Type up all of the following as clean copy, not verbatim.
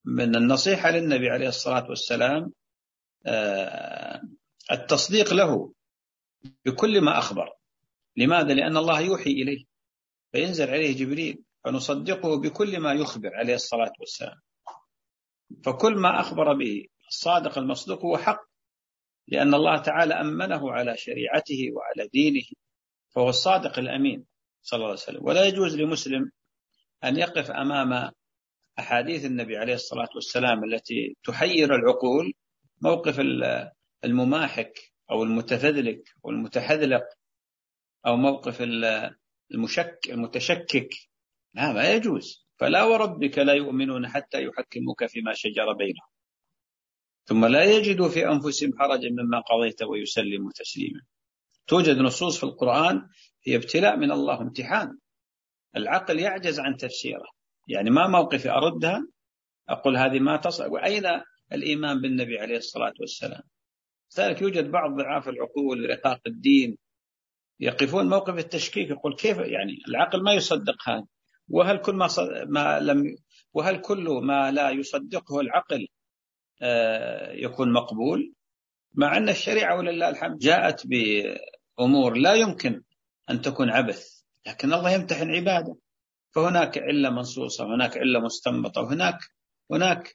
من النصيحة للنبي عليه الصلاة والسلام التصديق له بكل ما أخبر. لماذا؟ لأن الله يوحي إليه فينزل عليه جبريل فنصدقه بكل ما يخبر عليه الصلاة والسلام. فكل ما أخبر به الصادق المصدوق هو حق، لأن الله تعالى أمنه على شريعته وعلى دينه، فهو الصادق الأمين صلى الله عليه وسلم. ولا يجوز لمسلم أن يقف أمام أحاديث النبي عليه الصلاة والسلام التي تحير العقول موقف المماحك أو المتفذلك والمتحذلق، أو موقف المتشكك. لا، ما يجوز. فلا وربك لا يؤمنون حتى يحكموك فيما شجر بينهم ثم لا يجدوا في أنفسهم حرجا مما قضيت ويسلموا تسليما. توجد نصوص في القرآن هي ابتلاء من الله، امتحان. العقل يعجز عن تفسيره، يعني ما موقفي أردها أقول هذه ما تصل. وأين الإيمان بالنبي عليه الصلاة والسلام؟ ذلك يوجد بعض ضعاف العقول رقاق الدين يقفون موقف التشكيك، يقول كيف يعني العقل ما يصدق هذا؟ وهل كل ما لا يصدقه العقل يكون مقبول؟ مع أن الشريعة ولله الحمد جاءت بأمور لا يمكن أن تكون عبث، لكن الله يمتحن عباده. فهناك علة منصوصة، هناك علة مستنبطة، وهناك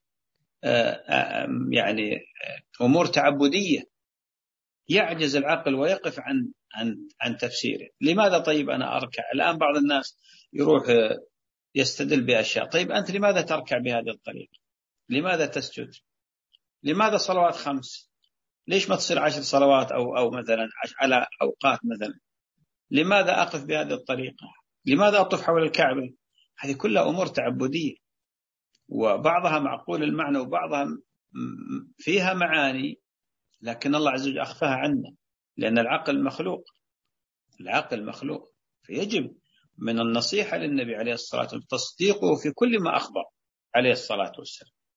يعني أمور تعبدية يعجز العقل ويقف عن تفسيره. لماذا طيب أنا أركع الآن؟ بعض الناس يروح يستدل بأشياء. طيب أنت لماذا تركع بهذه الطريقة؟ لماذا تسجد؟ لماذا صلوات 5؟ ليش ما تصير 10 صلوات أو مثلا على أوقات مثلا؟ لماذا أقف بهذه الطريقة؟ لماذا أطوف حول الكعبة؟ هذه كلها أمور تعبدية، وبعضها معقول المعنى وبعضها فيها معاني، لكن الله عز وجل أخفاها عنا، لأن العقل مخلوق. فيجب من النصيحة للنبي عليه الصلاة والسلام تصديقه في كل ما أخبر عليه الصلاة والسلام.